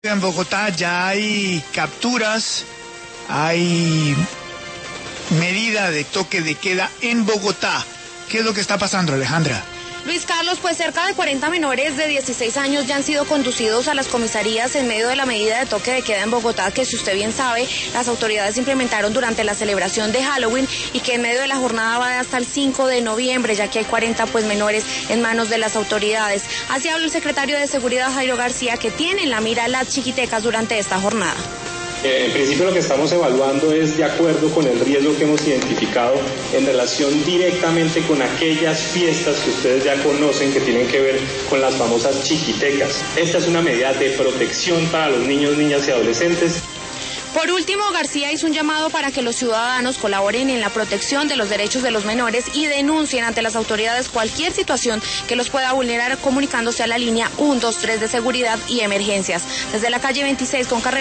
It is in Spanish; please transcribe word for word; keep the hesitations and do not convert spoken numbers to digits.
En Bogotá ya hay capturas, hay medida de toque de queda en Bogotá. ¿Qué es lo que está pasando, Alejandra? Luis Carlos, pues cerca de cuarenta menores de dieciséis años ya han sido conducidos a las comisarías en medio de la medida de toque de queda en Bogotá, que si usted bien sabe, las autoridades implementaron durante la celebración de Halloween y que en medio de la jornada va hasta el cinco de noviembre, ya que hay cuarenta pues menores en manos de las autoridades. Así habló el secretario de Seguridad, Jairo García, que tiene en la mira las chiquitecas durante esta jornada. En principio lo que estamos evaluando es de acuerdo con el riesgo que hemos identificado en relación directamente con aquellas fiestas que ustedes ya conocen que tienen que ver con las famosas chiquitecas. Esta es una medida de protección para los niños, niñas y adolescentes. Por último, García hizo un llamado para que los ciudadanos colaboren en la protección de los derechos de los menores y denuncien ante las autoridades cualquier situación que los pueda vulnerar comunicándose a la línea uno dos tres de seguridad y emergencias. Desde la calle veintiséis con carrera